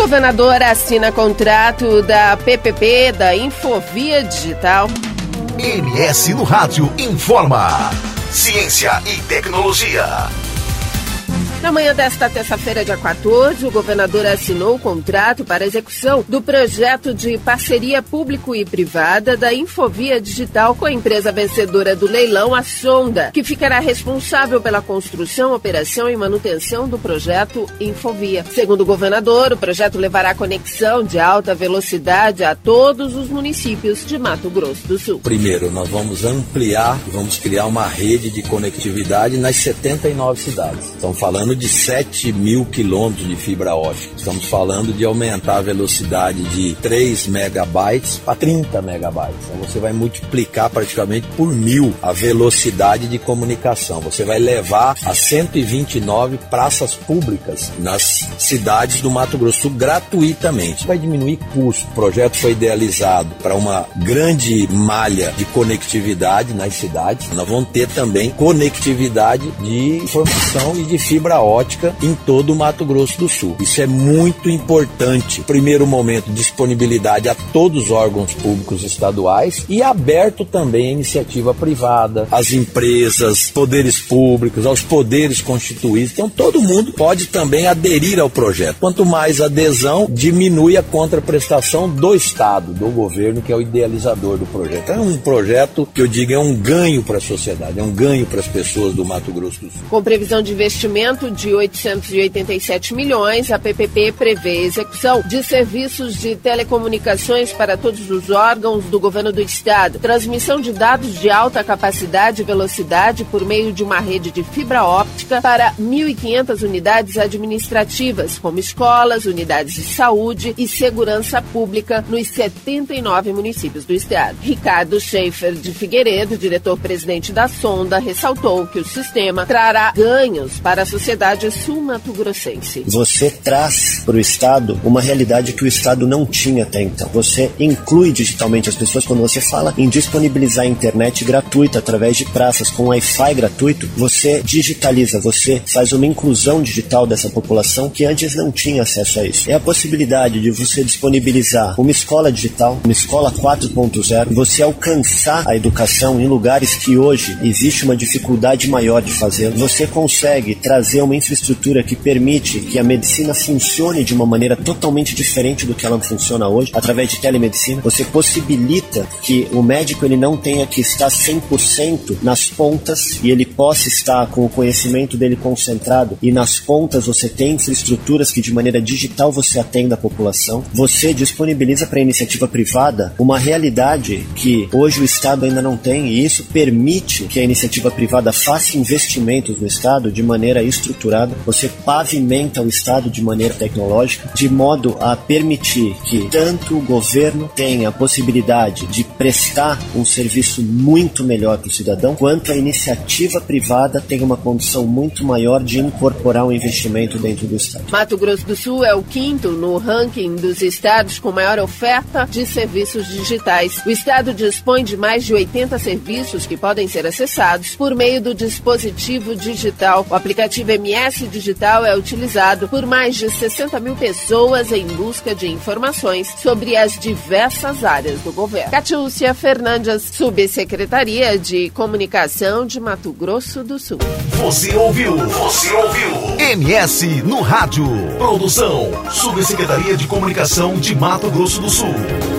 Governador assina contrato da PPP da Infovia Digital. MS no Rádio informa. Ciência e tecnologia. Na manhã desta terça-feira, dia 14, o governador assinou o contrato para a execução do projeto de parceria público e privada da Infovia Digital com a empresa vencedora do leilão, a Sonda, que ficará responsável pela construção, operação e manutenção do projeto Infovia. Segundo o governador, o projeto levará conexão de alta velocidade a todos os municípios de Mato Grosso do Sul. Primeiro, nós vamos ampliar, vamos criar uma rede de conectividade nas 79 cidades. Estamos falando de 7 mil quilômetros de fibra ótica. Estamos falando de aumentar a velocidade de 3 megabytes para 30 megabytes. Então você vai multiplicar praticamente por 1000 a velocidade de comunicação. Você vai levar a 129 praças públicas nas cidades do Mato Grosso do Sul gratuitamente. Vai diminuir custo. O projeto foi idealizado para uma grande malha de conectividade nas cidades. Nós vamos ter também conectividade de informação e de fibra ótica em todo o Mato Grosso do Sul. Isso é muito importante. Primeiro momento, disponibilidade a todos os órgãos públicos estaduais e aberto também à iniciativa privada, às empresas, poderes públicos, aos poderes constituídos. Então todo mundo pode também aderir ao projeto. Quanto mais adesão, diminui a contraprestação do Estado, do governo, que é o idealizador do projeto. É um projeto que eu digo é um ganho para a sociedade, é um ganho para as pessoas do Mato Grosso do Sul. Com previsão de investimento de 887 milhões, a PPP prevê execução de serviços de telecomunicações para todos os órgãos do governo do estado, transmissão de dados de alta capacidade e velocidade por meio de uma rede de fibra óptica para 1.500 unidades administrativas, como escolas, unidades de saúde e segurança pública nos 79 municípios do estado. Ricardo Schaefer de Figueiredo, diretor-presidente da Sonda, ressaltou que o sistema trará ganhos para a sociedade sul-mato-grossense. Você traz para o Estado uma realidade que o Estado não tinha até então. Você inclui digitalmente as pessoas. Quando você fala em disponibilizar a internet gratuita através de praças com Wi-Fi gratuito, você digitaliza, você faz uma inclusão digital dessa população que antes não tinha acesso a isso. É a possibilidade de você disponibilizar uma escola digital, uma escola 4.0, você alcançar a educação em lugares que hoje existe uma dificuldade maior de fazer. Você consegue trazer uma infraestrutura que permite que a medicina funcione de uma maneira totalmente diferente do que ela funciona hoje, através de telemedicina. Você possibilita que o médico ele não tenha que estar 100% nas pontas e ele possa estar com o conhecimento dele concentrado, e nas pontas você tem infraestruturas que de maneira digital você atenda a população. Você disponibiliza para a iniciativa privada uma realidade que hoje o Estado ainda não tem, e isso permite que a iniciativa privada faça investimentos no Estado de maneira estruturada. Você pavimenta o Estado de maneira tecnológica, de modo a permitir que tanto o governo tenha a possibilidade de prestar um serviço muito melhor para o cidadão, quanto a iniciativa privada tenha uma condição muito maior de incorporar um investimento dentro do Estado. Mato Grosso do Sul é o 5º no ranking dos estados com maior oferta de serviços digitais. O estado dispõe de mais de 80 serviços que podem ser acessados por meio do dispositivo digital. O aplicativo MS Digital é utilizado por mais de 60 mil pessoas em busca de informações sobre as diversas áreas do governo. Catiúcia Fernandes, Subsecretaria de Comunicação de Mato Grosso do Sul. Você ouviu MS no Rádio. Produção, Subsecretaria de Comunicação de Mato Grosso do Sul.